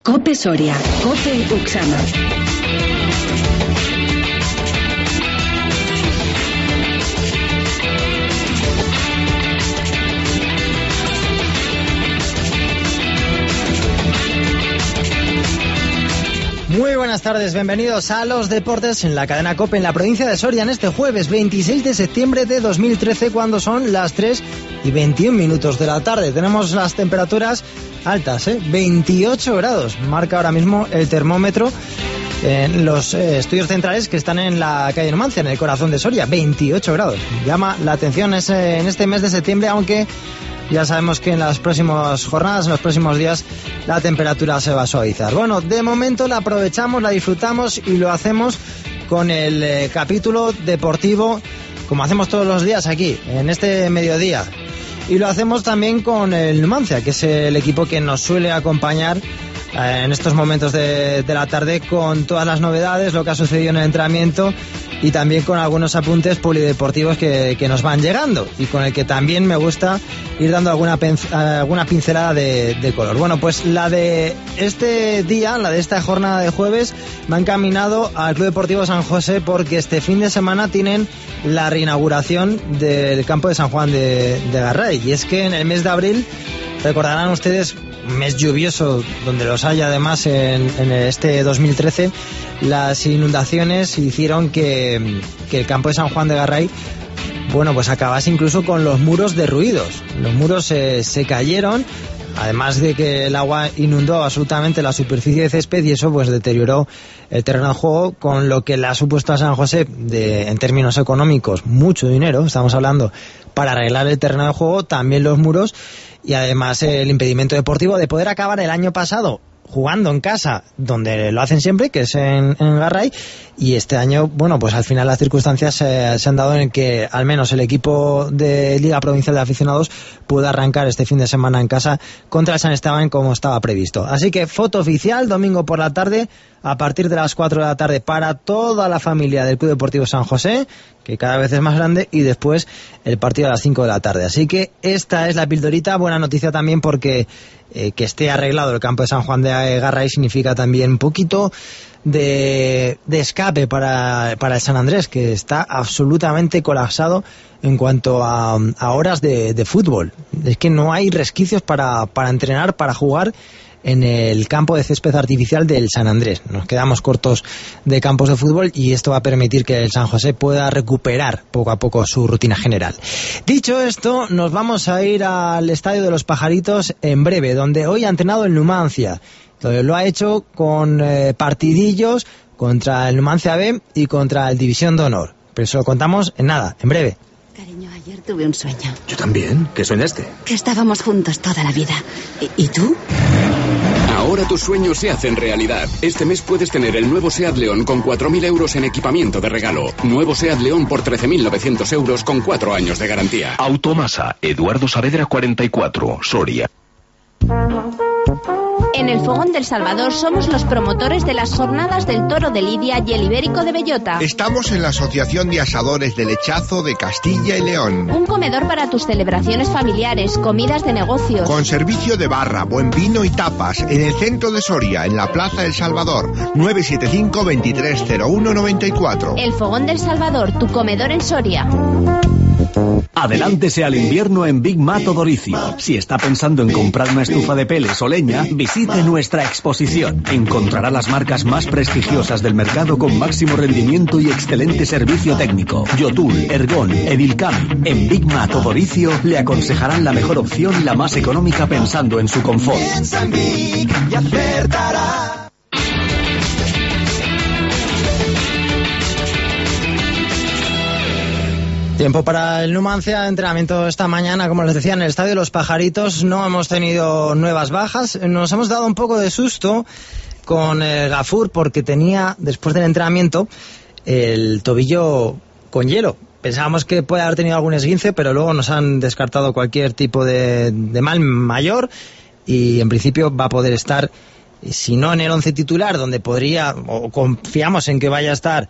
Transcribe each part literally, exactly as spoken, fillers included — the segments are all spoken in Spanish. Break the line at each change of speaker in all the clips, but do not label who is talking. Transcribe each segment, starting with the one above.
COPE Soria, COPE Uxama.
Muy buenas tardes, bienvenidos a los deportes en la cadena COPE en la provincia de Soria en este jueves veintiséis de septiembre de dos mil trece, cuando son las tres y veintiún minutos de la tarde. Tenemos las temperaturas altas, ¿eh? veintiocho grados, marca ahora mismo el termómetro en los eh, estudios centrales que están en la calle Numancia, en el corazón de Soria. veintiocho grados, llama la atención ese, en este mes de septiembre, aunque ya sabemos que en las próximas jornadas, en los próximos días, la temperatura se va a suavizar. Bueno, de momento la aprovechamos, la disfrutamos y lo hacemos con el eh, capítulo deportivo, como hacemos todos los días aquí, en este mediodía. Y lo hacemos también con el Numancia, que es el equipo que nos suele acompañar eh, en estos momentos de, de la tarde, con todas las novedades, lo que ha sucedido en el entrenamiento, y también con algunos apuntes polideportivos que, que nos van llegando, y con el que también me gusta ir dando alguna, alguna pincelada de, de color. Bueno, pues la de este día, la de esta jornada de jueves, me ha encaminado al Club Deportivo San José, porque este fin de semana tienen la reinauguración del campo de San Juan de, de Garray. Y es que en el mes de abril, recordarán ustedes, un mes lluvioso donde los hay además en, en este dos mil trece, las inundaciones hicieron que, que el campo de San Juan de Garray, bueno, pues acabase incluso con los muros derruidos. Los muros eh, se cayeron, además de que el agua inundó absolutamente la superficie de césped, y eso pues deterioró el terreno de juego, con lo que le ha supuesto a San José, de, en términos económicos, mucho dinero, estamos hablando, para arreglar el terreno de juego, también los muros, y además el impedimento deportivo de poder acabar el año pasado jugando en casa, donde lo hacen siempre, que es en, en Garray, y este año, bueno, pues al final las circunstancias se, se han dado en que al menos el equipo de Liga Provincial de Aficionados pueda arrancar este fin de semana en casa contra el San Esteban, como estaba previsto. Así que foto oficial, domingo por la tarde, a partir de las cuatro de la tarde, para toda la familia del Club Deportivo San José, que cada vez es más grande, y después el partido a las cinco de la tarde. Así que esta es la pildorita. Buena noticia también, porque eh, que esté arreglado el campo de San Juan de Garray significa también un poquito de, de escape para, para el San Andrés, que está absolutamente colapsado en cuanto a, a horas de, de fútbol. Es que no hay resquicios para, para entrenar, para jugar en el campo de césped artificial del San Andrés. Nos quedamos cortos de campos de fútbol, y esto va a permitir que el San José pueda recuperar poco a poco su rutina general. Dicho esto, nos vamos a ir al Estadio de los Pajaritos en breve, donde hoy ha entrenado el Numancia. Lo ha hecho con eh, partidillos contra el Numancia B y contra el División de Honor. Pero eso lo contamos en nada, en breve.
Cariño, ayer tuve un sueño.
Yo también. ¿Qué soñaste?
Que estábamos juntos toda la vida. ¿Y, y tú?
Ahora tus sueños se hacen realidad. Este mes puedes tener el nuevo SEAT León con cuatro mil euros en equipamiento de regalo. Nuevo SEAT León por trece mil novecientos euros con cuatro años de garantía.
Automasa, Eduardo Saavedra cuarenta y cuatro, Soria.
En el Fogón del Salvador somos los promotores de las jornadas del Toro de Lidia y el Ibérico de Bellota.
Estamos en la Asociación de Asadores de Lechazo de Castilla y León.
Un comedor para tus celebraciones familiares, comidas de negocios.
Con servicio de barra, buen vino y tapas, en el centro de Soria, en la Plaza del Salvador. nueve siete cinco, veintitrés cero uno noventa y cuatro.
El Fogón del Salvador, tu comedor en Soria.
Adelántese al invierno en Big Mato Doricio. Si está pensando en comprar una estufa de peles o leña, visite nuestra exposición. Encontrará las marcas más prestigiosas del mercado con máximo rendimiento y excelente servicio técnico. Yotul, Ergon, Edilcam. En Big Mato Doricio le aconsejarán la mejor opción y la más económica pensando en su confort.
Piensa en mí y acertará.
Tiempo para el Numancia, entrenamiento esta mañana, como les decía, en el Estadio de los Pajaritos. No hemos tenido nuevas bajas, nos hemos dado un poco de susto con el Gafur, porque tenía, después del entrenamiento, el tobillo con hielo. Pensábamos que puede haber tenido algún esguince, pero luego nos han descartado cualquier tipo de, de mal mayor, y en principio va a poder estar, si no en el once titular, donde podría, o confiamos en que vaya a estar,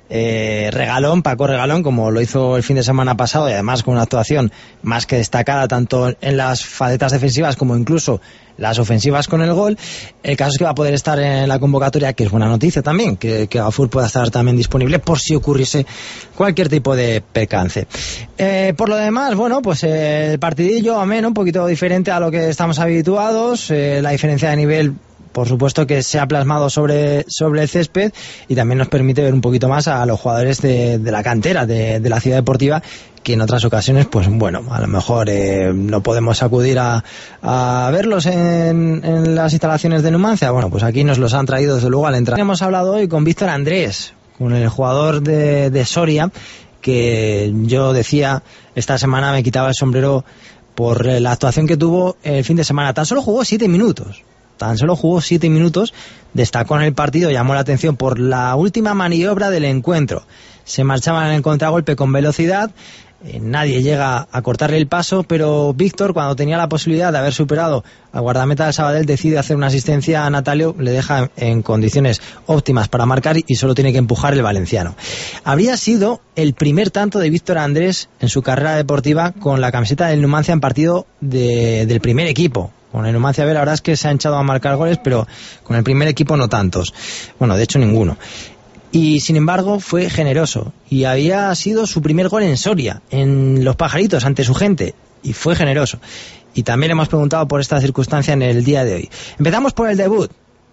Eh, regalón, Paco Regalón, como lo hizo el fin de semana pasado, y además con una actuación más que destacada tanto en las facetas defensivas como incluso las ofensivas con el gol. El caso es que va a poder estar en la convocatoria, que es buena noticia también, que, que Gafur pueda estar también disponible por si ocurriese cualquier tipo de percance. Eh, por lo demás, bueno, pues eh, el partidillo ameno, un poquito diferente a lo que estamos habituados. Eh, la diferencia de nivel, por supuesto, que se ha plasmado sobre, sobre el césped, y también nos permite ver un poquito más a los jugadores de, de la cantera de, de la Ciudad Deportiva, que en otras ocasiones, pues bueno, a lo mejor eh, no podemos acudir a, a verlos en, en las instalaciones de Numancia. Bueno, pues aquí nos los han traído desde luego al entrar. Hemos hablado hoy con Víctor Andrés, con el jugador de, de Soria, que yo decía, esta semana me quitaba el sombrero por la actuación que tuvo el fin de semana. Tan solo jugó siete minutos. Tan solo jugó siete minutos, destacó en el partido, llamó la atención por la última maniobra del encuentro. Se marchaba en el contragolpe con velocidad, eh, nadie llega a cortarle el paso, pero Víctor, cuando tenía la posibilidad de haber superado al guardameta del Sabadell, decide hacer una asistencia a Natalio, le deja en condiciones óptimas para marcar y solo tiene que empujar el valenciano. Habría sido el primer tanto de Víctor Andrés en su carrera deportiva con la camiseta del Numancia en partido de, del primer equipo. Con el Numancia B la verdad es que se ha hinchado a marcar goles, pero con el primer equipo no tantos. Bueno, de hecho ninguno. Y sin embargo fue generoso. Y había sido su primer gol en Soria, en Los Pajaritos, ante su gente. Y fue generoso. Y también le hemos preguntado por esta circunstancia en el día de hoy. Empezamos por el debut,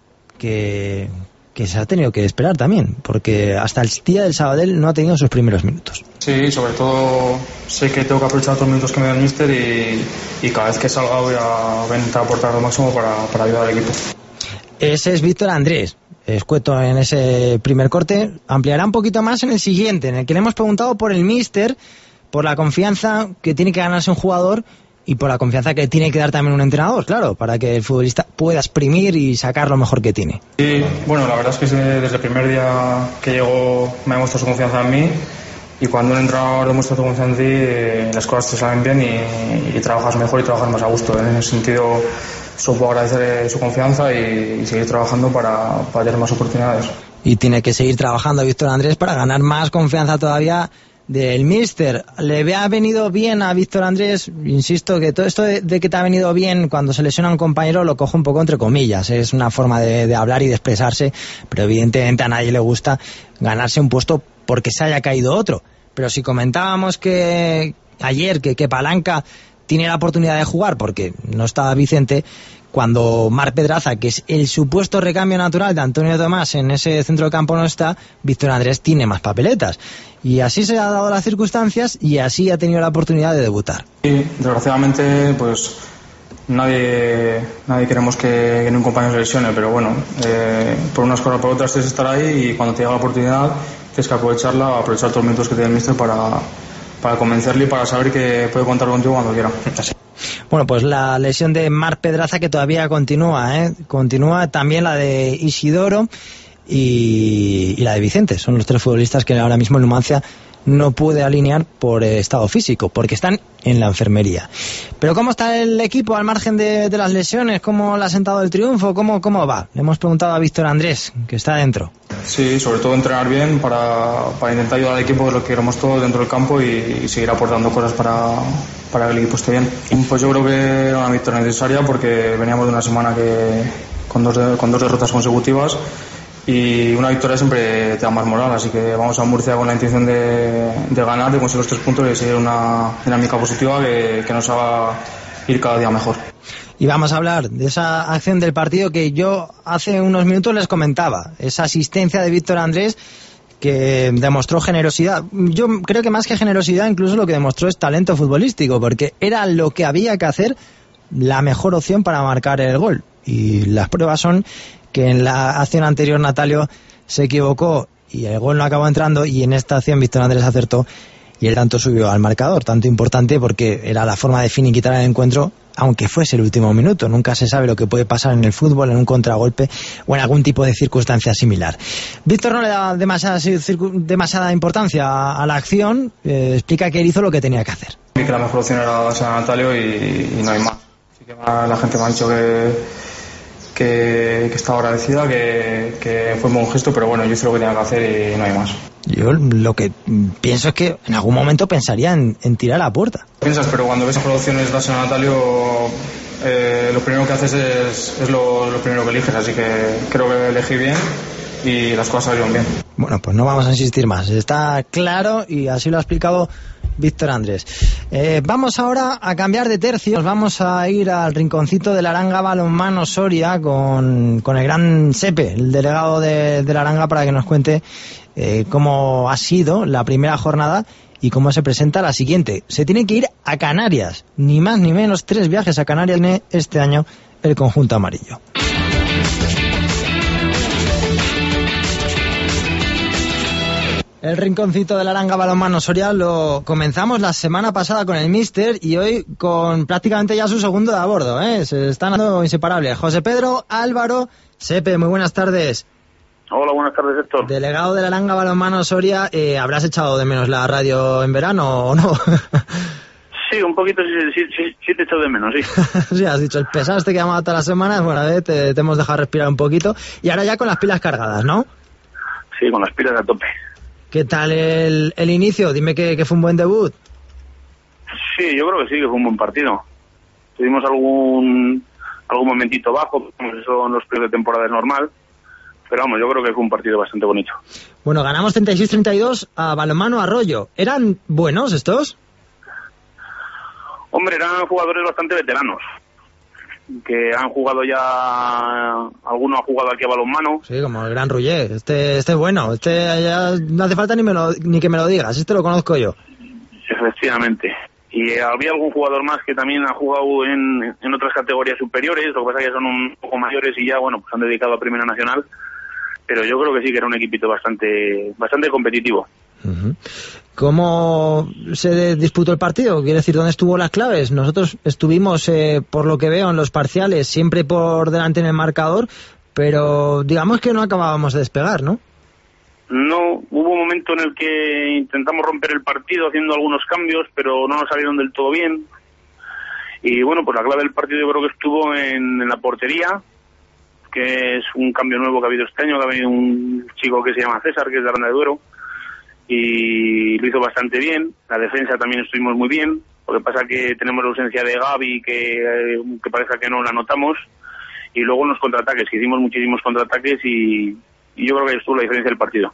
que, que se ha tenido que esperar también, porque hasta el día del Sabadell no ha tenido sus primeros minutos.
Sí, sobre todo sé que tengo que aprovechar todos los minutos que me da el míster y, y cada vez que salga voy a intentar aportar lo máximo para, para ayudar al equipo.
Ese es Víctor Andrés, escueto en ese primer corte. Ampliará un poquito más en el siguiente, en el que le hemos preguntado por el míster, por la confianza que tiene que ganarse un jugador y por la confianza que tiene que dar también un entrenador, claro, para que el futbolista pueda exprimir y sacar lo mejor que tiene.
Sí, bueno, la verdad es que desde el primer día que llegó me ha demostrado su confianza en mí. Y cuando un entrenador demuestra tu confianza en ti, eh, las cosas te salen bien y, y trabajas mejor y trabajas más a gusto. En ese sentido, supo agradecer su confianza y, y seguir trabajando para, para tener más oportunidades.
Y tiene que seguir trabajando Víctor Andrés para ganar más confianza todavía del míster. Le ha venido bien a Víctor Andrés, insisto que todo esto de, de que te ha venido bien cuando se lesiona un compañero lo cojo un poco entre comillas, es una forma de, de hablar y de expresarse, pero evidentemente a nadie le gusta ganarse un puesto porque se haya caído otro. Pero si comentábamos que ayer que, que Palanca tiene la oportunidad de jugar porque no estaba Vicente, cuando Marc Pedraza, que es el supuesto recambio natural de Antonio Tomás, en ese centro de campo no está, Víctor Andrés tiene más papeletas. Y así se han dado las circunstancias y así ha tenido la oportunidad de debutar.
Sí, desgraciadamente, pues nadie nadie queremos que, que un compañero se lesione, pero bueno, eh, por unas cosas por otras tienes que estar ahí y cuando te llega la oportunidad tienes que aprovecharla, aprovechar todos los minutos que tiene el míster para, para convencerle y para saber que puede contar contigo cuando quiera.
Bueno, pues la lesión de Marc Pedraza que todavía continúa, ¿eh? Continúa también la de Isidoro y, y la de Vicente. Son los tres futbolistas que ahora mismo el Numancia no puede alinear por estado físico, porque están en la enfermería. Pero ¿cómo está el equipo al margen de, de las lesiones? ¿Cómo le ha sentado el triunfo? ¿Cómo, cómo va? Le hemos preguntado a Víctor Andrés, que está dentro.
Sí, sobre todo entrenar bien para, para intentar ayudar al equipo, de lo que queremos todos dentro del campo y, y seguir aportando cosas para, para que el equipo esté bien. Pues yo creo que era una victoria necesaria porque veníamos de una semana que con dos, de, con dos derrotas consecutivas y una victoria siempre te da más moral, así que vamos a Murcia con la intención de, de ganar, de conseguir los tres puntos y de seguir una dinámica positiva que, que nos haga ir cada día mejor.
Y vamos a hablar de esa acción del partido que yo hace unos minutos les comentaba, esa asistencia de Víctor Andrés que demostró generosidad. Yo creo que más que generosidad incluso lo que demostró es talento futbolístico, porque era lo que había que hacer, la mejor opción para marcar el gol. Y las pruebas son que en la acción anterior Natalio se equivocó y el gol no acabó entrando, y en esta acción Víctor Andrés acertó y el tanto subió al marcador, tanto importante porque era la forma de finiquitar el encuentro, aunque fuese el último minuto. Nunca se sabe lo que puede pasar en el fútbol, en un contragolpe o en algún tipo de circunstancia similar. Víctor no le da demasiada, demasiada importancia a la acción, eh, explica que él hizo lo que tenía que hacer.
Vi que la mejor opción era darse a Natalio y, y no hay más. Así que la gente me ha dicho que que, que estaba agradecida, que, que fue un buen gesto, pero bueno, yo hice lo que tenía que hacer y no hay más.
Yo lo que pienso es que en algún momento pensaría en, en tirar a la puerta.
Piensas, pero cuando ves producciones de San Natalio, eh, lo primero que haces es, es lo, lo primero que eliges, así que creo que elegí bien y las cosas salieron bien.
Bueno, pues no vamos a insistir más, está claro y así lo ha explicado Víctor Andrés. Eh, vamos ahora a cambiar de tercio, nos vamos a ir al rinconcito de la Aranga Balonmano Soria con, con el gran Sepe, el delegado de, de la Aranga, para que nos cuente eh, cómo ha sido la primera jornada y cómo se presenta la siguiente. Se tiene que ir a Canarias, ni más ni menos, tres viajes a Canarias este año el conjunto amarillo. El rinconcito de la Aranga Balonmano Soria lo comenzamos la semana pasada con el míster y hoy con prácticamente ya su segundo de a bordo, ¿eh? Se están dando inseparables. José Pedro Álvaro Sepe, muy buenas tardes.
Hola, buenas tardes, Héctor.
Delegado de la Aranga Balonmano Soria, eh, ¿habrás echado de menos la radio en verano o no?
Sí, un poquito sí, sí, sí, sí te echo de menos, sí.
Sí, has dicho, el pesado este que ha llamado todas las semanas, bueno, eh, te, te hemos dejado respirar un poquito y ahora ya con las pilas cargadas, ¿no?
Sí, con las pilas a tope.
¿Qué tal el, el inicio? Dime que, que fue un buen debut.
Sí, yo creo que sí, que fue un buen partido. Tuvimos algún algún momentito bajo, como eso en los primeros de temporada es normal, pero vamos, yo creo que fue un partido bastante bonito.
Bueno, ganamos treinta y seis treinta y dos a Balonmano Arroyo. ¿Eran buenos estos?
Hombre, eran jugadores bastante veteranos, que han jugado ya, alguno ha jugado aquí a balonmano.
Sí, como el gran Ruller, este este es bueno, este ya no hace falta ni me lo, ni que me lo digas, este lo conozco yo.
Efectivamente, y había algún jugador más que también ha jugado en, en otras categorías superiores, lo que pasa es que son un poco mayores y ya, bueno, pues han dedicado a Primera Nacional, pero yo creo que sí que era un equipito bastante, bastante competitivo.
Uh-huh. ¿Cómo se disputó el partido? Quiere decir, ¿dónde estuvo las claves? Nosotros estuvimos, eh, por lo que veo en los parciales, siempre por delante en el marcador, pero digamos que no acabábamos de despegar, ¿no?
No, hubo un momento en el que intentamos romper el partido haciendo algunos cambios, pero no nos salieron del todo bien. Y bueno, pues la clave del partido yo creo que estuvo en, en la portería, que es un cambio nuevo que ha habido este año, que ha venido un chico que se llama César, que es de Aranda de Duero, y lo hizo bastante bien. La defensa también estuvimos muy bien. Lo que pasa que tenemos la ausencia de Gaby, que, que parece que no la notamos, y luego en los contraataques, que hicimos muchísimos contraataques y, y yo creo que estuvo la diferencia del partido.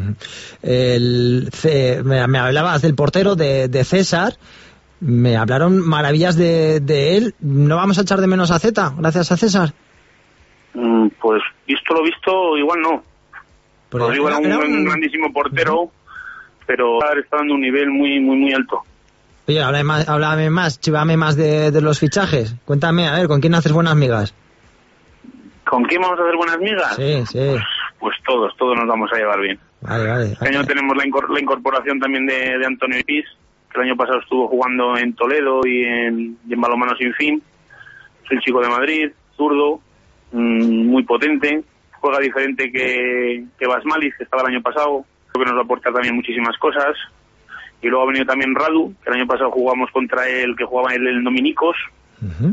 El, me, me hablabas del portero de, de César, me hablaron maravillas de, de él. ¿No vamos a echar de menos a Zeta gracias a César?
Mm, pues visto lo visto, igual no.
Pero
igual era un, era un grandísimo portero, uh-huh. pero está dando un nivel muy muy muy alto.
Oye, háblame más, háblame más, chivame más de, de los fichajes. Cuéntame, a ver, ¿con quién haces buenas migas?
¿Con quién vamos a hacer buenas migas?
Sí, sí.
Pues, pues todos, todos nos vamos a llevar bien.
Vale, vale.
Este año tenemos la, incor- la incorporación también de, de Antonio Ipis, que el año pasado estuvo jugando en Toledo y en, y en Balonmano Sin Fin. Es un chico de Madrid, zurdo, mmm, muy potente, juega diferente que, que Basmalis, que estaba el año pasado. Creo que nos va a aportar también muchísimas cosas. Y luego ha venido también Radu, que el año pasado jugamos contra él, que jugaba él en Dominicos. Uh-huh.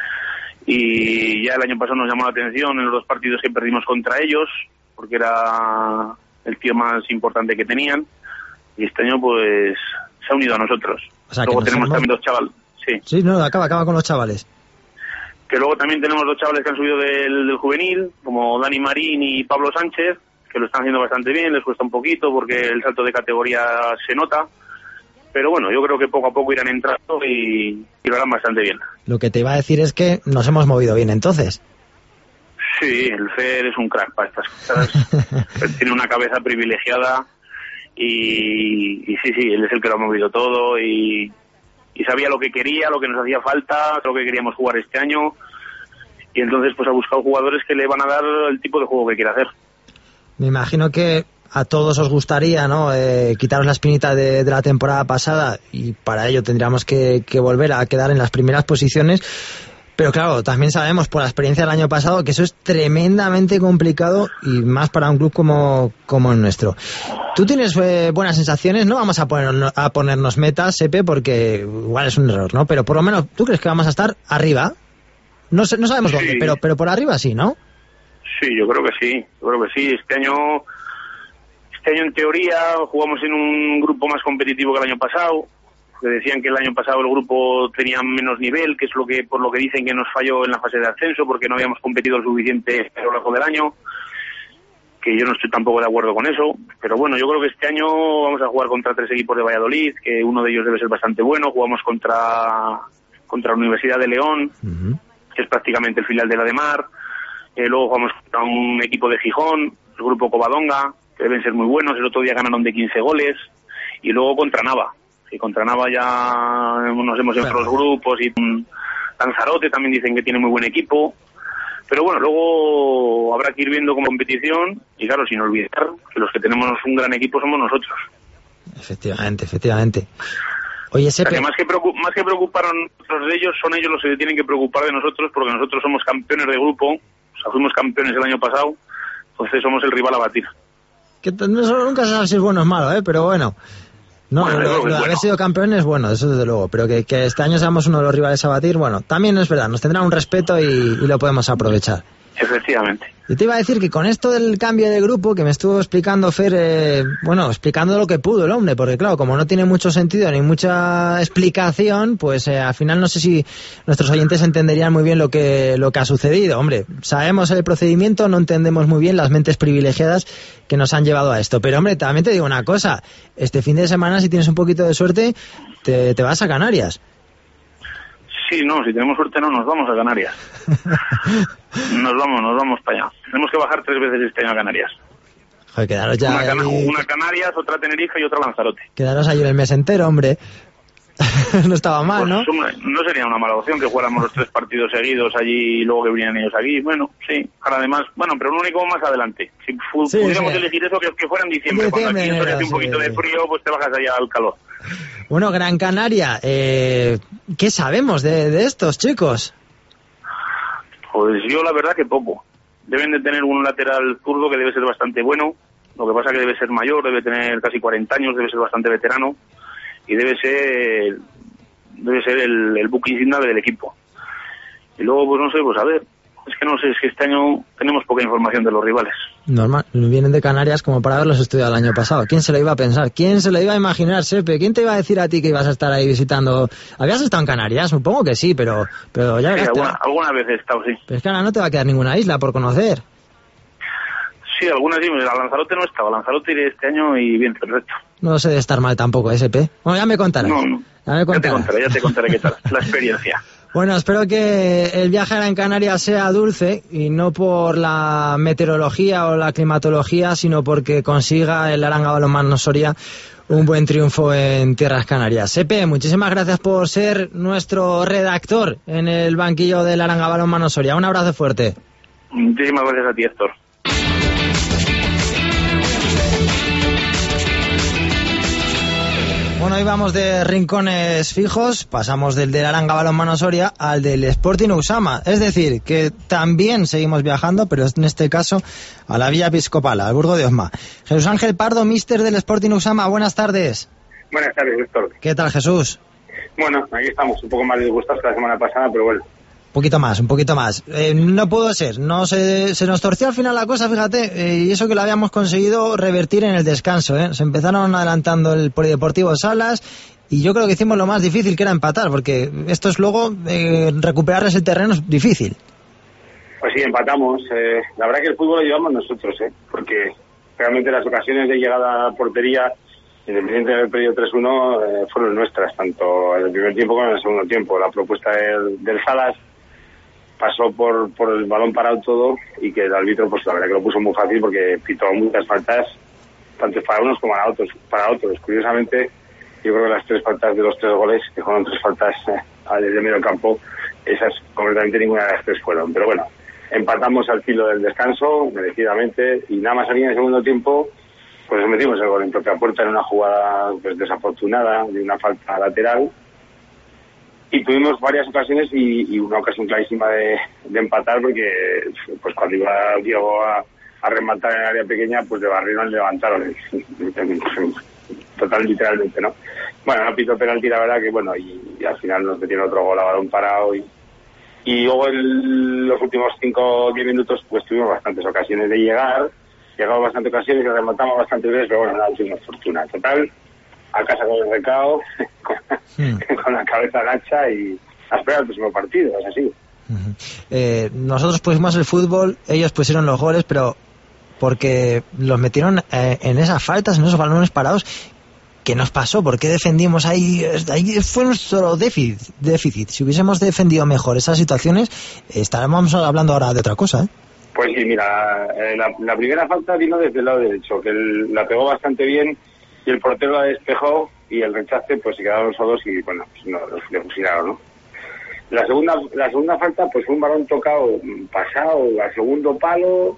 Y ya el año pasado nos llamó la atención en los dos partidos que perdimos contra ellos, porque era el tío más importante que tenían. Y este año pues se ha unido a nosotros. O sea, luego tenemos también dos chavales. Sí,
sí, no, acaba, acaba con los chavales.
Que luego también tenemos dos chavales que han subido del, del juvenil, como Dani Marín y Pablo Sánchez, que lo están haciendo bastante bien, les cuesta un poquito porque el salto de categoría se nota. Pero bueno, yo creo que poco a poco irán entrando y, y lo harán bastante bien.
Lo que te iba a decir es que nos hemos movido bien entonces.
Sí, el Fer es un crack para estas cosas. Tiene una cabeza privilegiada y, y sí, sí, él es el que lo ha movido todo y, y sabía lo que quería, lo que nos hacía falta, lo que queríamos jugar este año. Y entonces pues ha buscado jugadores que le van a dar el tipo de juego que quiere hacer.
Me imagino que a todos os gustaría, ¿no?, eh, quitaros la espinita de, de la temporada pasada y para ello tendríamos que, que volver a quedar en las primeras posiciones. Pero claro, también sabemos por la experiencia del año pasado que eso es tremendamente complicado y más para un club como, como el nuestro. Tú tienes eh, buenas sensaciones, no vamos a, poner, a ponernos metas, Sepe, porque igual es un error, ¿no? Pero por lo menos, ¿tú crees que vamos a estar arriba? No sé, no sabemos
Sí.
dónde, pero, pero por arriba sí, ¿no?
Sí, yo creo que sí, yo creo que sí. Este año, este año en teoría jugamos en un grupo más competitivo que el año pasado. Que decían que el año pasado el grupo tenía menos nivel, que es lo que por lo que dicen que nos falló en la fase de ascenso, porque no habíamos competido lo suficiente a lo largo del año. Que yo no estoy tampoco de acuerdo con eso, pero bueno, yo creo que este año vamos a jugar contra tres equipos de Valladolid, que uno de ellos debe ser bastante bueno. Jugamos contra contra la Universidad de León, uh-huh. que es prácticamente el filial de la de Mar. Eh, luego jugamos contra un equipo de Gijón, el grupo Covadonga, que deben ser muy buenos. El otro día ganaron de quince goles. Y luego contra Nava, y contra Nava ya nos hemos en otros grupos, y Lanzarote también dicen que tiene muy buen equipo. Pero bueno, luego habrá que ir viendo como competición, y claro, sin olvidar que los que tenemos un gran equipo somos nosotros.
Efectivamente, efectivamente. Oye, ese...
o sea, que más que preocup- más que preocuparnos de ellos, son ellos los que se tienen que preocupar de nosotros, porque nosotros somos campeones de grupo, o sea, fuimos campeones el año pasado, entonces somos el rival a batir.
Que t- no, nunca se sabe si es bueno o es malo, ¿eh? Pero bueno... No, bueno, lo, lo de haber bueno. sido campeones, bueno, eso desde luego, pero que, que este año seamos uno de los rivales a batir, bueno, también es verdad, nos tendrá un respeto y, y lo podemos aprovechar.
Efectivamente.
Y te iba a decir que con esto del cambio de grupo que me estuvo explicando Fer, eh, bueno, explicando lo que pudo el hombre, porque claro, como no tiene mucho sentido ni mucha explicación, pues eh, al final no sé si nuestros oyentes entenderían muy bien lo que lo que ha sucedido. Hombre, sabemos el procedimiento, no entendemos muy bien las mentes privilegiadas que nos han llevado a esto. Pero hombre, también te digo una cosa, este fin de semana, si tienes un poquito de suerte, te, te vas a Canarias.
Sí, no, si tenemos suerte no nos vamos a Canarias. Nos vamos, nos vamos para allá. Tenemos que bajar tres veces este año a Canarias.
Joder, quedaros ya
una, cana-
ahí...
una Canarias, otra Tenerife y otra Lanzarote.
Quedaros ahí el mes entero, hombre. No estaba mal,
pues,
¿no?
Hombre, no sería una mala opción que jugáramos los tres partidos seguidos allí y luego que vinieran ellos aquí. Bueno, sí, ahora además, bueno, pero lo único más adelante. Si fu- sí, pudiéramos sí. elegir eso, que, que fuera en diciembre, diciembre cuando aquí enero, hace un poquito sí. de frío, pues te bajas allá al calor.
Bueno, Gran Canaria, eh, ¿qué sabemos de, de estos chicos?
Pues yo la verdad que poco. Deben de tener un lateral zurdo que debe ser bastante bueno. Lo que pasa que debe ser mayor, debe tener casi cuarenta años, debe ser bastante veterano. Y debe ser debe ser el, el buque insignia del equipo. Y luego, pues no sé, pues a ver. Es que no sé, es que este año tenemos poca información de los rivales.
Normal, vienen de Canarias como para haberlos estudiado el año pasado. ¿Quién se lo iba a pensar? ¿Quién se lo iba a imaginar, Sepe? ¿Quién te iba a decir a ti que ibas a estar ahí visitando? ¿Habías estado en Canarias? Supongo que sí, pero, pero ya verás.
Sí, alguna, alguna vez he estado, sí.
Pero es que ahora no te va a quedar ninguna isla por conocer.
Sí, algunas sí, a Lanzarote no estaba. A Lanzarote iré este año y bien, perfecto.
No sé de estar mal tampoco, S P. Bueno, ya me contarás.
No, no.
Ya, me contarás.
ya te contaré, ya te contaré qué tal la experiencia.
Bueno, espero que el viaje a Gran Canaria sea dulce y no por la meteorología o la climatología, sino porque consiga el Aranga Balonmano Soria un buen triunfo en tierras canarias. Sepe, muchísimas gracias por ser nuestro redactor en el banquillo del Aranga Balonmano Soria. Un abrazo fuerte.
Muchísimas gracias a ti, Héctor.
Bueno, hoy vamos de rincones fijos, pasamos del del Aranga Balonmano Soria al del Sporting Usama. Es decir, que también seguimos viajando, pero en este caso a la Villa Episcopal, al Burgo de Osma. Jesús Ángel Pardo, míster del Sporting Usama, buenas tardes.
Buenas tardes, Héctor.
¿Qué tal, Jesús?
Bueno, aquí estamos, un poco más disgustados que la semana pasada, pero bueno.
Un poquito más, un poquito más. Eh, no pudo ser, no se, se nos torció al final la cosa, fíjate, eh, y eso que lo habíamos conseguido revertir en el descanso, ¿eh? Se empezaron adelantando el Polideportivo Salas y yo creo que hicimos lo más difícil, que era empatar, porque esto es luego, eh, recuperarles el terreno es difícil.
Pues sí, empatamos. Eh, la verdad que el fútbol lo llevamos nosotros, ¿eh? Porque realmente las ocasiones de llegada a portería, independientemente de haber perdido tres uno, eh, fueron nuestras, tanto en el primer tiempo como en el segundo tiempo. La propuesta del, del Salas pasó por por el balón parado todo y que el árbitro, pues la verdad que lo puso muy fácil porque pitó muchas faltas, tanto para unos como para otros. Para otros. Curiosamente, yo creo que las tres faltas de los tres goles, que fueron tres faltas eh, desde medio campo, esas completamente ninguna de las tres fueron. Pero bueno, empatamos al filo del descanso, merecidamente, y nada más aquí en el segundo tiempo, pues metimos el gol en propia puerta en una jugada pues desafortunada, de una falta lateral. Y tuvimos varias ocasiones y, y una ocasión clarísima de, de empatar porque pues cuando iba Diego a, a rematar en el área pequeña, pues de barrieron y levantaron. Total, literalmente, ¿no? Bueno, no pitó penalti, la verdad que bueno, y, y al final nos metieron otro gol a balón parado y, y luego en los últimos cinco o diez minutos pues tuvimos bastantes ocasiones de llegar, llegamos bastantes ocasiones y remontamos bastantes veces, pero bueno, nada, tuvimos fortuna. Total, a casa con el recao, con, mm. con la cabeza gacha y a esperar el próximo partido, es así.
Uh-huh. Eh, nosotros pusimos el fútbol, ellos pusieron los goles, pero porque los metieron eh, en esas faltas, en esos balones parados. ¿Qué nos pasó? ¿Por qué defendimos ahí? Ahí fue nuestro déficit, déficit. Si hubiésemos defendido mejor esas situaciones, estaríamos hablando ahora de otra cosa, ¿eh?
Pues sí, mira, eh, la, la primera falta vino desde el lado derecho, que el, la pegó bastante bien y el portero la despejó y el rechace pues se quedaron solos y bueno, pues no, le fusilaron, ¿no? La segunda, la segunda falta pues fue un balón tocado, pasado al segundo palo.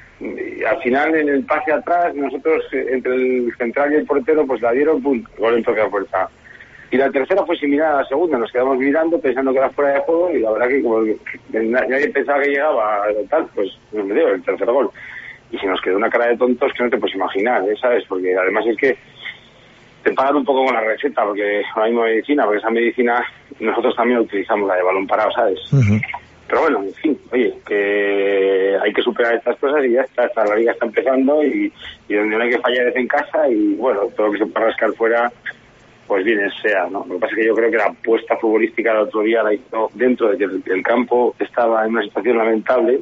Y al final en el pase atrás nosotros entre el central y el portero pues la dieron, pum, gol en toque a puerta. Y la tercera fue similar a la segunda, nos quedamos mirando pensando que era fuera de juego y la verdad que como nadie pensaba que llegaba a tal, pues nos metió el tercer gol. Y se nos quedó una cara de tontos que no te puedes imaginar, ¿eh? ¿Sabes? Porque además es que te pagan un poco con la receta, porque ahora mismo medicina, porque esa medicina nosotros también utilizamos, la de balón parado, ¿sabes? Uh-huh. Pero bueno, en fin, oye, que hay que superar estas cosas y ya está, esta, la liga está empezando y, y donde no hay que fallar es en casa y bueno, todo lo que se pueda rascar fuera, pues bien sea, ¿no? Lo que pasa es que yo creo que la apuesta futbolística del otro día la hizo dentro de que el, el campo estaba en una situación lamentable.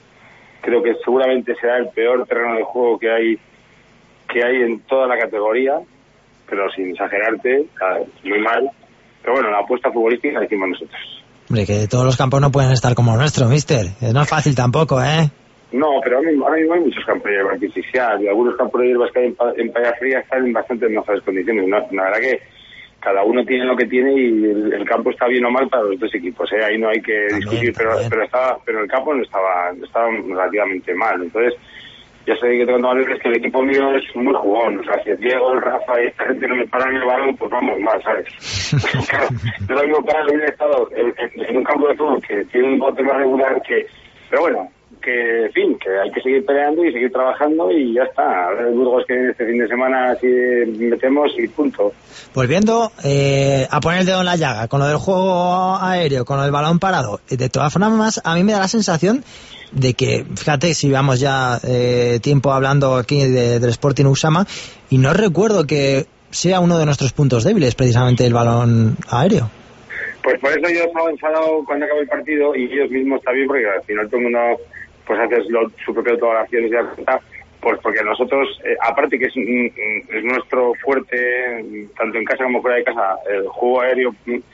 Creo que seguramente será el peor terreno de juego que hay que hay en toda la categoría, pero sin exagerarte, muy mal. Pero bueno, la apuesta futbolística la hicimos nosotros.
Hombre, que todos los campos no pueden estar como el nuestro, mister. No es fácil tampoco, ¿eh?
No, pero ahora mismo, ahora mismo hay muchos campos de hierba artificial y algunos campos de hierbas que hay en, en Playa Fría están en bastante mejores condiciones. No, la verdad que cada uno tiene lo que tiene y el, el campo está bien o mal para los dos equipos, ¿eh? Ahí no hay que también, discutir, pero pero estaba, pero el campo no estaba, estaba relativamente mal. Entonces, ya sé que tengo que es que el equipo mío es muy jugón, o sea, si el Diego, el Rafa y esta gente no me paran el balón, pues vamos mal, ¿sabes? Claro, yo lo mismo para haber estado en, en, en un campo de fútbol que tiene un bote más regular que... Pero bueno, que, en fin, que hay que seguir peleando y seguir trabajando y ya está. A ver el Burgos que este fin de semana así metemos y punto.
Pues viendo, eh, a poner el dedo en la llaga, con lo del juego aéreo, con lo del balón parado, de todas formas, a mí me da la sensación de que, fíjate, si llevamos ya eh, tiempo hablando aquí de, del Sporting Usama, y no recuerdo que sea uno de nuestros puntos débiles, precisamente el balón aéreo.
Pues por eso yo estaba enfadado cuando acabó el partido, y ellos mismos también, porque al final todo el mundo pues hace lo, su propia autoevaluación y se da cuenta, pues porque nosotros, eh, aparte que es, es nuestro fuerte, tanto en casa como fuera de casa, el juego aéreo,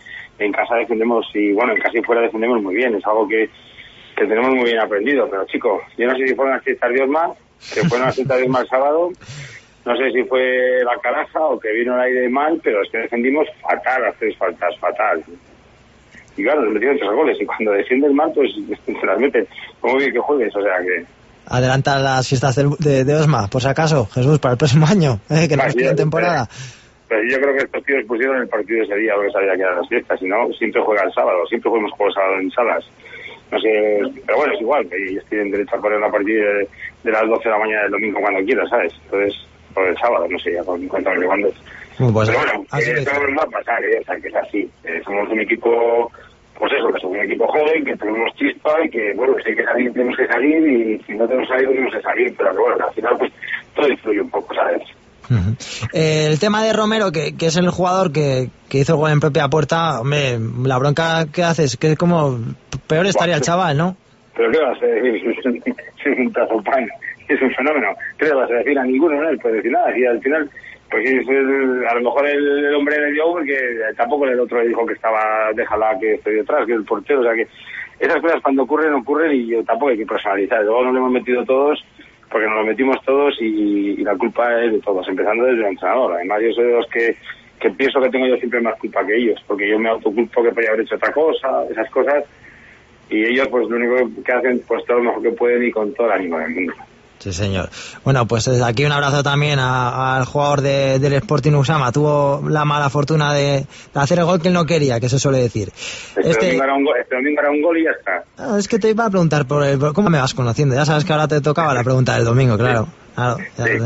en casa defendemos, y bueno, en casa y fuera defendemos muy bien, es algo que que tenemos muy bien aprendido, pero chicos, yo no sé si fueron las fiestas de Osma, que fueron las fiestas de Osma el sábado, no sé si fue la caraja o que vino el aire mal, pero es que defendimos fatal las tres faltas, fatal. Y claro, nos metieron tres goles, y cuando defiendes mal, pues se las meten. Como bien que juegues, o sea que...
Adelanta las fiestas de, de, de Osma, por si acaso, Jesús, para el próximo año, eh, que no nos piden temporada.
Pero yo creo que estos tíos pusieron el partido ese día, porque sabía que eran las fiestas, si no, siempre juega el sábado, siempre jugamos juegos sábado en salas. No sé, pero bueno, es igual, que ellos tienen derecho a poner a partir de, de las doce de la mañana del domingo cuando quieran, ¿sabes? Entonces, o el sábado, no sé, ya con cuenta de cuándo es.
Pues,
pero bueno, que esto no va a pasar, ¿eh? O sea, que es así. Eh, somos un equipo, pues eso, que somos un equipo joven, que tenemos chispa y que, bueno, si hay que salir, tenemos que salir, y si no tenemos que salir, tenemos que salir, pero que bueno, al final, pues, todo influye un poco, ¿sabes?
Uh-huh. Eh, el tema de Romero, que, que es el jugador que, que hizo el gol en propia puerta, hombre, la bronca que haces, que es como peor estaría el chaval, ¿no?
Pero ¿qué vas a decir? Es un tazo pan, es un fenómeno. ¿Qué le vas a decir a ninguno? No le puedes decir nada. Y al final, pues es el, a lo mejor el, el hombre le dio porque tampoco el otro le dijo que estaba, déjala que estoy detrás, que es el portero. O sea que esas cosas cuando ocurren, ocurren y yo tampoco hay que personalizar. Luego nos lo hemos metido todos, porque nos lo metimos todos y, y la culpa es de todos, empezando desde el entrenador. Además, yo soy de los que, que pienso que tengo yo siempre más culpa que ellos, porque yo me autoculpo que podría haber hecho otra cosa, esas cosas, y ellos pues lo único que hacen pues todo lo mejor que pueden y con todo el ánimo del mundo.
Sí, señor. Bueno, pues desde aquí un abrazo también a, al jugador de, del Sporting Usama. Tuvo la mala fortuna de, de hacer el gol que él no quería, que se suele decir.
Este, este... domingo era un gol, este domingo era un gol y ya está.
Ah, es que te iba a preguntar por el, por, cómo me vas conociendo. Ya sabes que ahora te tocaba la pregunta del domingo, claro. claro ya,
sí.
ya.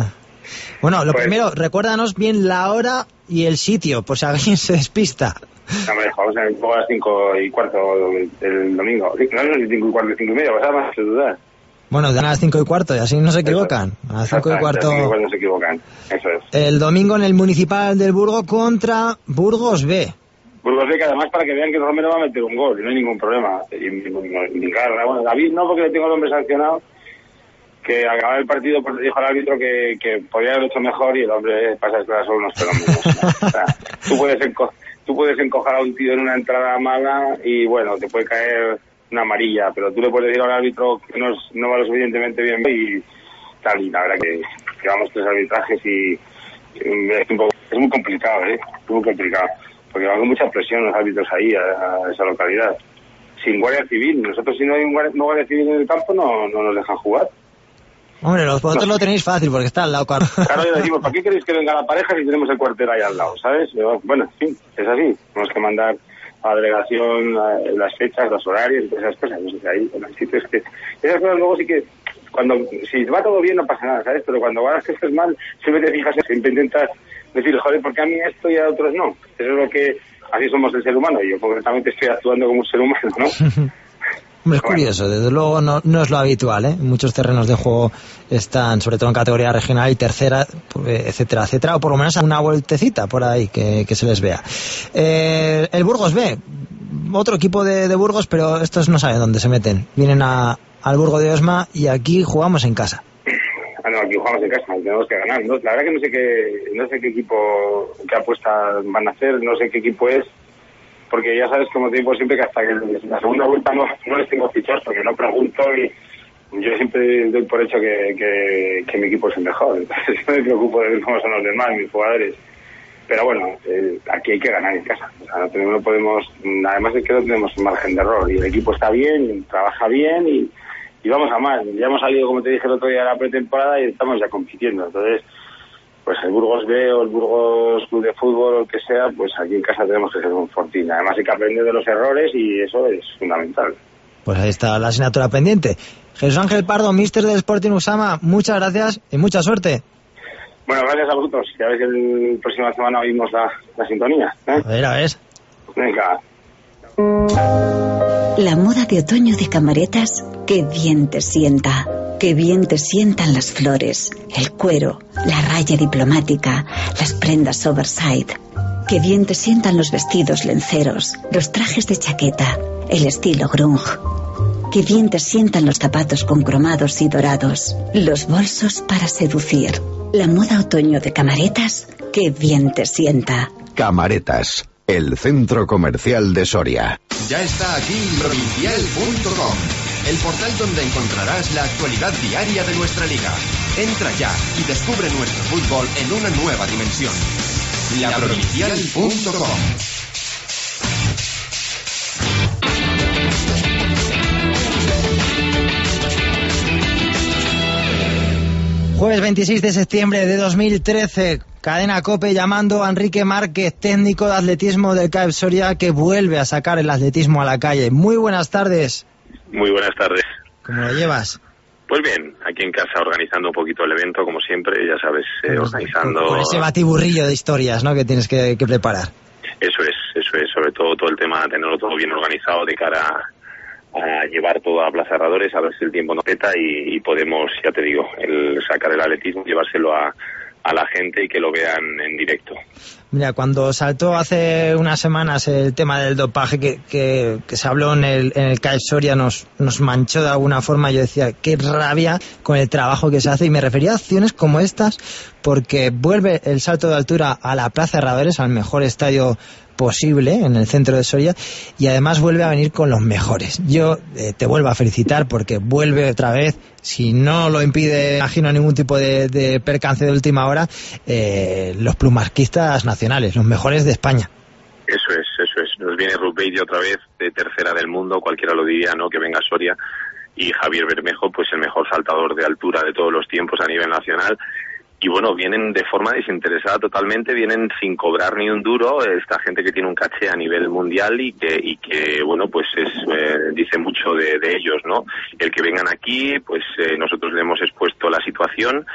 Bueno, lo
Pues-
primero, recuérdanos bien la hora y el sitio, por si alguien se despista.
Hombre, jugamos en a las cinco y cuarto el domingo. No, no, ni cinco y cuarto, cinco y media, vas a más que dudar.
Bueno, dan a las cinco y cuarto y así no se equivocan. A las cinco y
Exactamente,
cuarto.
a las cinco y cuarto no se equivocan, eso es.
El domingo en el Municipal del Burgo contra Burgos B.
Burgos B, que además para que vean que Romero va a meter un gol, y no hay ningún problema. Y, y, y, claro, bueno, David no, porque le tengo el hombre sancionado, que al acabar el partido pues le dijo al árbitro que, que podía haberlo hecho mejor y el hombre pasa a son unos fenómenos. O sea, tú puedes, enco tú puedes encojar a un tío en una entrada mala y bueno, te puede caer una amarilla, pero tú le puedes decir al árbitro que no, es, no va lo suficientemente bien y tal, y la verdad que llevamos tres arbitrajes y, y es, un poco, es muy complicado, ¿eh? Es muy complicado, porque van con mucha presión los árbitros ahí a, a esa localidad. Sin guardia civil, nosotros si no hay un guardia, no guardia civil en el campo no, no nos dejan jugar.
Hombre, vosotros
No.
lo tenéis fácil porque está al lado. Claro,
Claro, le decimos, ¿para qué queréis que venga la pareja si tenemos el cuartel ahí al lado, sabes? Pero, bueno, en fin, es así. Tenemos que mandar a la delegación a, las fechas, los horarios y todas esas cosas. No sé, ahí, en el sitio es que... Esas cosas luego sí que... cuando Si va todo bien no pasa nada, ¿sabes? Pero cuando vas que estés mal, siempre te fijas, siempre intentas decir, joder, ¿por qué a mí esto y a otros no? Eso es lo que... Así somos el ser humano y yo concretamente estoy actuando como un ser humano, ¿no?
Hombre, es curioso, desde luego no, no es lo habitual, ¿eh? Muchos terrenos de juego están, sobre todo en categoría regional y tercera, pues, etcétera, etcétera, o por lo menos una vueltecita por ahí que, que se les vea. Eh, el Burgos B, otro equipo de, de Burgos, pero estos no saben dónde se meten. Vienen a, al Burgo de Osma y aquí jugamos en casa.
Ah, no, aquí jugamos en casa, tenemos que ganar, ¿no? La verdad que no sé qué, no sé qué equipo, qué apuesta van a hacer, no sé qué equipo es, porque ya sabes, como te digo siempre, que hasta que la segunda vuelta no, no les tengo fichados, porque no pregunto y yo siempre doy por hecho que, que, que mi equipo es el mejor, entonces no me preocupo de ver cómo son los demás, mis jugadores. Pero bueno, eh, aquí hay que ganar en casa, o sea, no, tenemos, no podemos, además es que no tenemos margen de error, y el equipo está bien, trabaja bien y, y vamos a más. Ya hemos salido, como te dije el otro día, de la pretemporada y estamos ya compitiendo, entonces... pues el Burgos B o el Burgos Club de Fútbol o el que sea, pues aquí en casa tenemos que ser un fortín. Además hay que aprender de los errores y eso es fundamental.
Pues ahí está la asignatura pendiente. Jesús Ángel Pardo, míster del Sporting Usama, muchas gracias y mucha suerte.
Bueno, gracias a vosotros. Ya ves que la próxima semana oímos la, la sintonía, ¿eh?
A ver, a ver.
Venga.
La moda de otoño de Camaretas, qué bien te sienta. Qué bien te sientan las flores, el cuero, la raya diplomática, las prendas oversize. Qué bien te sientan los vestidos lenceros, los trajes de chaqueta, el estilo grunge. Qué bien te sientan los zapatos con cromados y dorados, los bolsos para seducir. La moda otoño de Camaretas, qué bien te sienta.
Camaretas, el centro comercial de Soria.
Ya está aquí provincial punto com, el portal donde encontrarás la actualidad diaria de nuestra liga. Entra ya y descubre nuestro fútbol en una nueva dimensión. la provincial punto com.
Jueves veintiséis de septiembre de dos mil trece, Cadena COPE llamando a Enrique Márquez, técnico de atletismo del C A E P Soria, que vuelve a sacar el atletismo a la calle. Muy buenas tardes.
Muy buenas tardes.
¿Cómo lo llevas?
Pues bien, aquí en casa organizando un poquito el evento, como siempre, ya sabes, eh, organizando...
Con ese batiburrillo de historias, ¿no?, que tienes que, que preparar.
Eso es, eso es, sobre todo todo el tema de tenerlo todo bien organizado de cara a llevar todo a Plaza Herradores, a ver si el tiempo nos peta y, y podemos, ya te digo, el sacar el atletismo, llevárselo a, a la gente y que lo vean en directo.
Mira, cuando saltó hace unas semanas el tema del dopaje que, que, que se habló en el, en el C A E P Soria, nos, nos manchó de alguna forma. Yo decía, qué rabia con el trabajo que se hace, y me refería a acciones como estas, porque vuelve el salto de altura a la Plaza Herradores, al mejor estadio posible en el centro de Soria, y además vuelve a venir con los mejores. Yo eh, te vuelvo a felicitar porque vuelve otra vez, si no lo impide, imagino, ningún tipo de, de percance de última hora, eh, los plumarquistas nacionales, los mejores de España.
Eso es, eso es. Nos viene Ruth Bailey otra vez, de tercera del mundo, cualquiera lo diría, ¿no?, que venga a Soria, y Javier Bermejo, pues el mejor saltador de altura de todos los tiempos a nivel nacional. Y bueno, vienen de forma desinteresada totalmente, vienen sin cobrar ni un duro, esta gente que tiene un caché a nivel mundial y que, y que bueno, pues es, eh, dice mucho de, de ellos, ¿no? El que vengan aquí, pues eh, nosotros le hemos expuesto la situación, eh,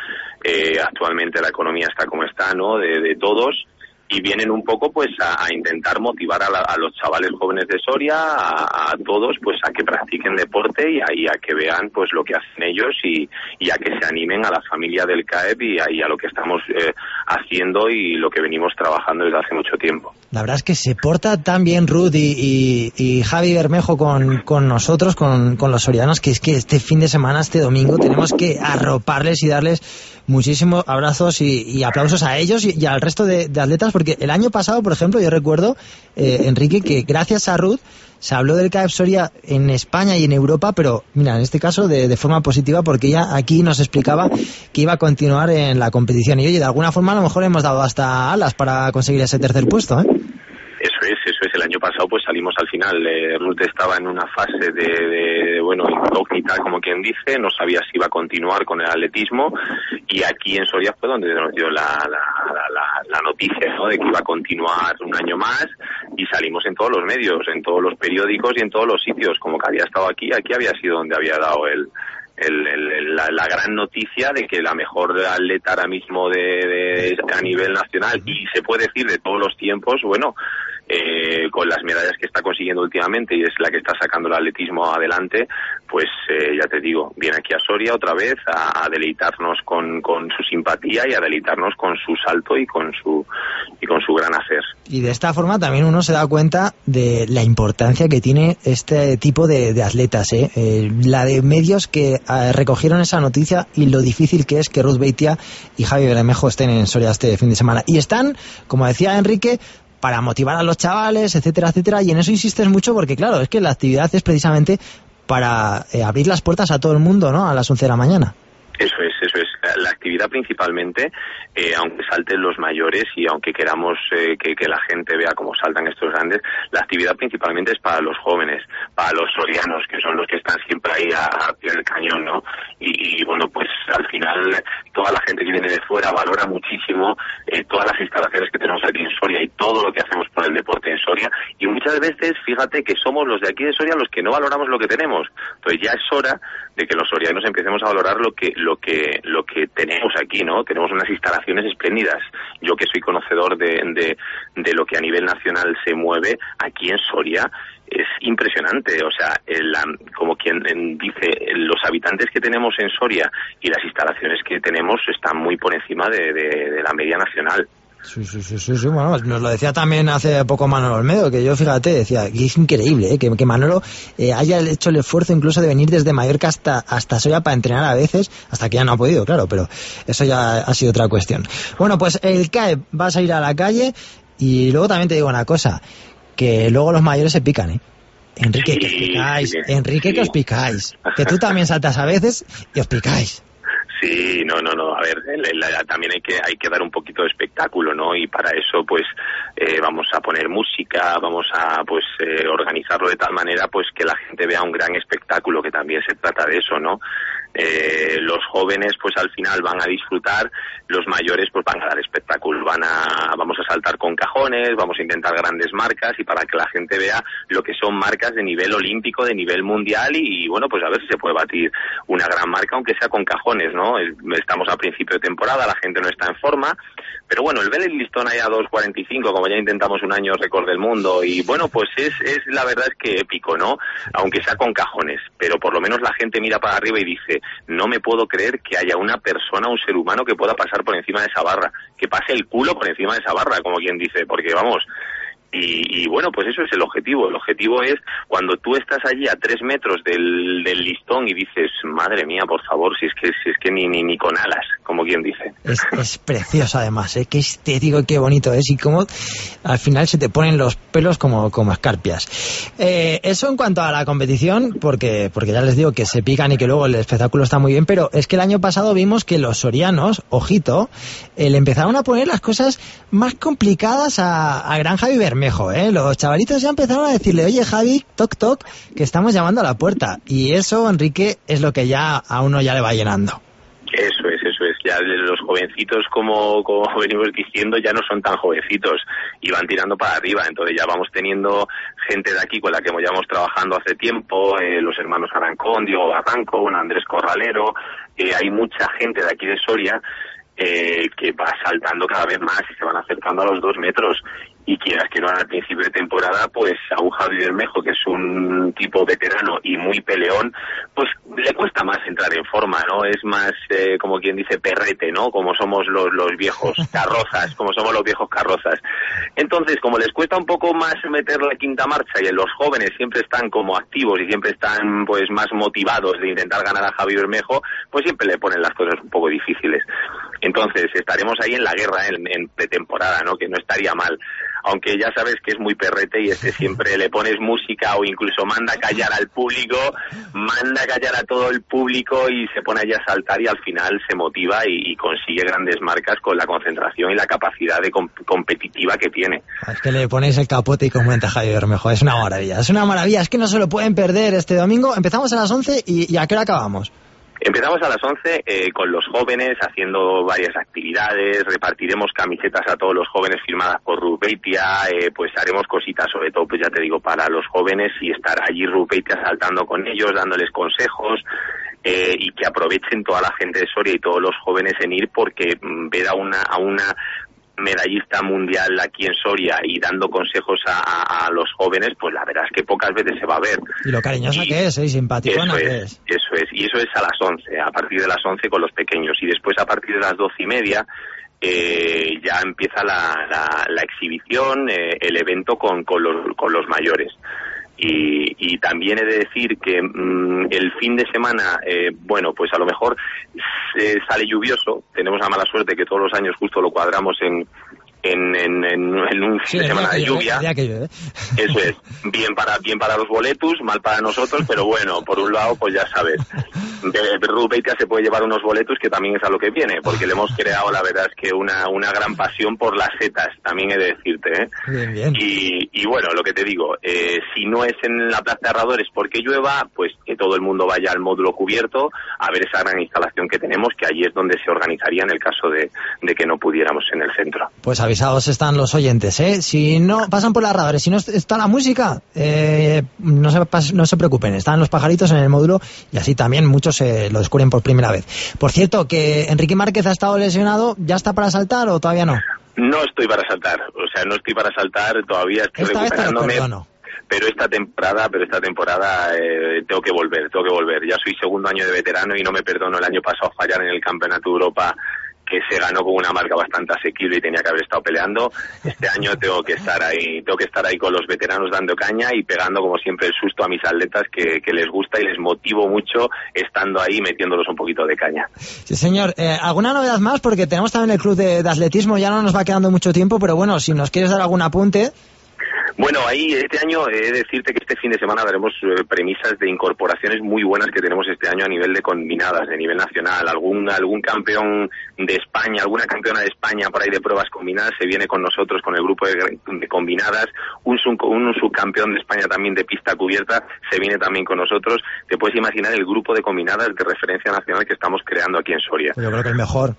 eh, actualmente la economía está como está, ¿no? De, de todos. Y vienen un poco pues a, a intentar motivar a, la, a los chavales jóvenes de Soria, a, a todos pues a que practiquen deporte y a, y a que vean pues lo que hacen ellos y, y a que se animen a la familia del C A E P y a, y a lo que estamos eh, haciendo y lo que venimos trabajando desde hace mucho tiempo.
La verdad es que se porta tan bien Ruth y, y, y Javi Bermejo con, con nosotros, con, con los sorianos, que es que este fin de semana, este domingo, tenemos que arroparles y darles muchísimos abrazos y, y aplausos a ellos y, y al resto de, de atletas, porque el año pasado, por ejemplo, yo recuerdo, eh, Enrique, que gracias a Ruth se habló del C A E P Soria en España y en Europa, pero mira, en este caso de, de forma positiva, porque ella aquí nos explicaba que iba a continuar en la competición. Y oye, de alguna forma a lo mejor hemos dado hasta alas para conseguir ese tercer puesto, ¿eh?
Eso es, eso es. El año pasado pues salimos al final. Eh, Ruth estaba en una fase de, de, bueno, incógnita, como quien dice, no sabía si iba a continuar con el atletismo y aquí en Soria fue donde nos dio la, la, la, la, la noticia, ¿no?, de que iba a continuar un año más y salimos en todos los medios, en todos los periódicos y en todos los sitios. Como que había estado aquí, aquí había sido donde había dado el... El, el, la, la gran noticia de que la mejor atleta ahora mismo de, de a nivel nacional y se puede decir de todos los tiempos, bueno, eh, con las medallas que está consiguiendo últimamente y es la que está sacando el atletismo adelante, pues eh, ya te digo, viene aquí a Soria otra vez a, a deleitarnos con, con su simpatía y a deleitarnos con su salto y con su y con su gran hacer.
Y de esta forma también uno se da cuenta de la importancia que tiene este tipo de, de atletas, ¿eh? Eh, la de medios que eh, recogieron esa noticia y lo difícil que es que Ruth Beitia y Javi Bermejo estén en Soria este fin de semana. Y están, como decía Enrique, para motivar a los chavales, etcétera, etcétera, y en eso insistes mucho porque, claro, es que la actividad es precisamente para eh, abrir las puertas a todo el mundo, ¿no?, a las once de la mañana.
Eso es, eso es. La actividad principalmente, eh, aunque salten los mayores y aunque queramos eh, que, que la gente vea cómo saltan estos grandes, la actividad principalmente es para los jóvenes, para los sorianos, que son los que están siempre ahí a, a pie del cañón, ¿no? Y, y bueno, pues al final toda la gente que viene de fuera valora muchísimo eh, todas las instalaciones que tenemos aquí en Soria y todo lo que hacemos por el deporte en Soria. Y muchas veces, fíjate que somos los de aquí de Soria los que no valoramos lo que tenemos. Entonces ya es hora de que los sorianos empecemos a valorar lo que lo que lo que tenemos aquí, ¿no? Tenemos unas instalaciones espléndidas. Yo que soy conocedor de, de, de lo que a nivel nacional se mueve aquí en Soria, es impresionante. O sea, el, como quien dice, los habitantes que tenemos en Soria y las instalaciones que tenemos están muy por encima de, de, de la media nacional.
Sí, sí, sí, sí, sí, bueno, nos lo decía también hace poco Manolo Olmedo, que yo, fíjate, decía que es increíble, ¿eh? que, que Manolo eh, haya hecho el esfuerzo incluso de venir desde Mallorca hasta, hasta Soria para entrenar a veces, hasta que ya no ha podido, claro, pero eso ya ha sido otra cuestión. Bueno, pues el C A E P va a salir a la calle y luego también te digo una cosa, que luego los mayores se pican, ¿eh? Enrique, sí, que os picáis, sí, Enrique, sí. que os picáis, que tú también saltas a veces y os picáis.
Sí, no, no, no. A ver, la, la, también hay que hay que dar un poquito de espectáculo, ¿no? Y para eso, pues, eh, vamos a poner música, vamos a, pues, eh, organizarlo de tal manera, pues, que la gente vea un gran espectáculo, que también se trata de eso, ¿no? Eh, los jóvenes, pues, al final van a disfrutar, los mayores, pues, van a dar espectáculo, van a, vamos a saltar con cajones, vamos a intentar grandes marcas y para que la gente vea lo que son marcas de nivel olímpico, de nivel mundial y, bueno, pues a ver si se puede batir una gran marca, aunque sea con cajones, ¿no? Estamos a principio de temporada, la gente no está en forma, pero bueno, el ver el listón ahí a dos cuarenta y cinco, como ya intentamos un año récord del mundo, y bueno, pues es, es la verdad es que épico, ¿no? Aunque sea con cajones, pero por lo menos la gente mira para arriba y dice, no me puedo creer que haya una persona, un ser humano que pueda pasar por encima de esa barra, que pase el culo por encima de esa barra, como quien dice, porque vamos... Y, y bueno, pues eso es el objetivo. El objetivo es cuando tú estás allí a tres metros del, del listón y dices, madre mía, por favor, si es que si es que ni ni, ni con alas, como quien dice.
Es, es precioso además, ¿eh? Qué estético y qué bonito es y cómo al final se te ponen los pelos como, como escarpias. Eh, eso en cuanto a la competición, porque, porque ya les digo que se pican y que luego el espectáculo está muy bien, pero es que el año pasado vimos que los sorianos, ojito, eh, le empezaron a poner las cosas más complicadas a, a gran Javi Bermejo. Mejor, ¿eh? Los chavalitos ya empezaron a decirle, oye Javi, toc toc, que estamos llamando a la puerta. Y eso, Enrique, es lo que ya a uno ya le va llenando.
Eso es, eso es. Ya los jovencitos, como, como venimos diciendo, ya no son tan jovencitos y van tirando para arriba. Entonces ya vamos teniendo gente de aquí con la que llevamos trabajando hace tiempo, eh, los hermanos Arancón, Diego Barranco, un Andrés Corralero, eh, hay mucha gente de aquí de Soria eh, que va saltando cada vez más y se van acercando a los dos metros. Y quieras que no, al principio de temporada, pues a un Javi Bermejo, que es un tipo veterano y muy peleón, pues le cuesta más entrar en forma, ¿no? Es más, eh, como quien dice, perrete, ¿no? Como somos los, los viejos carrozas, como somos los viejos carrozas. Entonces, como les cuesta un poco más meter la quinta marcha y en los jóvenes siempre están como activos y siempre están pues más motivados de intentar ganar a Javi Bermejo, pues siempre le ponen las cosas un poco difíciles. Entonces, estaremos ahí en la guerra, en, en pretemporada, ¿no? Que no estaría mal. Aunque ya sabes que es muy perrete y este siempre le pones música o incluso manda a callar al público, manda a callar a todo el público y se pone allí a saltar y al final se motiva y, y consigue grandes marcas con la concentración y la capacidad de comp- competitiva que tiene.
Es que le ponéis el capote y comenta Javi Bermejo, es una maravilla, es una maravilla, es que no se lo pueden perder este domingo. Empezamos a las once y, y ¿a qué hora acabamos?
Empezamos a las once eh, con los jóvenes haciendo varias actividades, repartiremos camisetas a todos los jóvenes firmadas por Rupeitia, eh, pues haremos cositas sobre todo, pues ya te digo, para los jóvenes y estará allí Rupeitia saltando con ellos, dándoles consejos eh, y que aprovechen toda la gente de Soria y todos los jóvenes en ir porque mm, ver a una, a una medallista mundial aquí en Soria y dando consejos a, a, a los jóvenes, pues la verdad es que pocas veces se va a ver.
Y lo cariñosa y que es, ¿eh? Y simpaticona que es.
Eso es, y eso es a las once, a partir de las once con los pequeños, y después a partir de las doce y media eh, ya empieza la, la, la exhibición, eh, el evento con, con, los, con los mayores. Y, y también he de decir que mmm, el fin de semana, eh, bueno, pues a lo mejor eh, sale lluvioso. Tenemos la mala suerte que todos los años justo lo cuadramos en en, en, en, en un fin
sí,
de semana de lluvia.
Llueve, que llueve.
Eso es, bien para bien para los boletus, mal para nosotros, pero bueno, por un lado, pues ya sabes, Rupeitia se puede llevar unos boletus, que también es a lo que viene, porque le hemos creado, la verdad es que una una gran pasión por las setas, también he de decirte, ¿eh?
Bien, bien.
Y, y bueno, lo que te digo, eh, si no es en la Plaza de Herradores porque llueva, pues que todo el mundo vaya al módulo cubierto a ver esa gran instalación que tenemos, que allí es donde se organizaría en el caso de, de que no pudiéramos en el centro.
Pues avisados están los oyentes, ¿eh? Si no pasan por las Herradores, si no está la música, eh, no, se, no se preocupen, están los pajaritos en el módulo y así también muchos eh, lo descubren por primera vez. Por cierto, que Enrique Márquez ha estado lesionado, ¿ya está para saltar o todavía no?
No estoy para saltar, o sea, no estoy para saltar, todavía estoy
Esta
recuperándome.
Vez te lo
Pero esta temporada, pero esta temporada eh, tengo que volver, tengo que volver. Ya soy segundo año de veterano y no me perdono el año pasado fallar en el Campeonato de Europa, que se ganó con una marca bastante asequible y tenía que haber estado peleando. Este año tengo que estar ahí, tengo que estar ahí con los veteranos dando caña y pegando como siempre el susto a mis atletas que, que les gusta y les motivo mucho estando ahí metiéndolos un poquito de caña.
Sí, señor. Eh, ¿Alguna novedad más? Porque tenemos también el club de, de atletismo, ya no nos va quedando mucho tiempo, pero bueno, si nos quieres dar algún apunte.
Bueno, ahí este año he de decirte que este fin de semana daremos eh, premisas de incorporaciones muy buenas que tenemos este año a nivel de combinadas, de nivel nacional. Algún algún campeón de España, alguna campeona de España por ahí de pruebas combinadas se viene con nosotros con el grupo de, de combinadas. Un, sub, un subcampeón de España también de pista cubierta se viene también con nosotros. Te puedes imaginar el grupo de combinadas de referencia nacional que estamos creando aquí en Soria.
Yo creo que el mejor.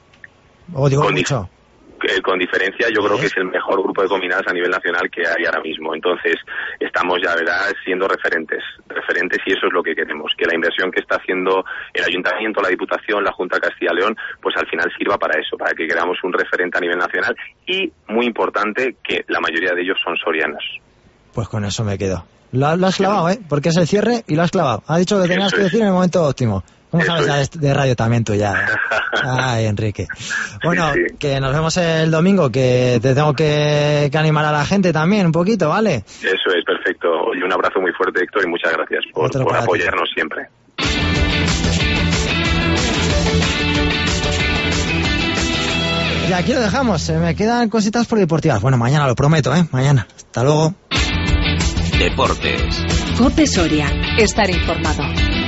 O digo
con
mucho.
Con diferencia, yo creo que es el mejor grupo de combinadas a nivel nacional que hay ahora mismo. Entonces, estamos ya, ¿verdad?, siendo referentes, referentes y eso es lo que queremos, que la inversión que está haciendo el Ayuntamiento, la Diputación, la Junta de Castilla y León, pues al final sirva para eso, para que creamos un referente a nivel nacional y, muy importante, que la mayoría de ellos son sorianos.
Pues con eso me quedo. Lo, lo has clavado, ¿eh? Porque es el cierre y lo has clavado. Ha dicho que tenías
eso
que
es.
decir en el momento óptimo. ¿Cómo
Eso
sabes
es.
de, de radio también tú ya? Ay, Enrique. Bueno, sí, sí. Que nos vemos el domingo, que te tengo que, que animar a la gente también un poquito, ¿vale?
Eso es, perfecto. Y un abrazo muy fuerte, Héctor, y muchas gracias por, por apoyarnos ti. siempre.
Y aquí lo dejamos. Me quedan cositas por deportivas. Bueno, mañana lo prometo, ¿eh? Mañana. Hasta luego.
Deportes.
COPE Soria. Estar informado.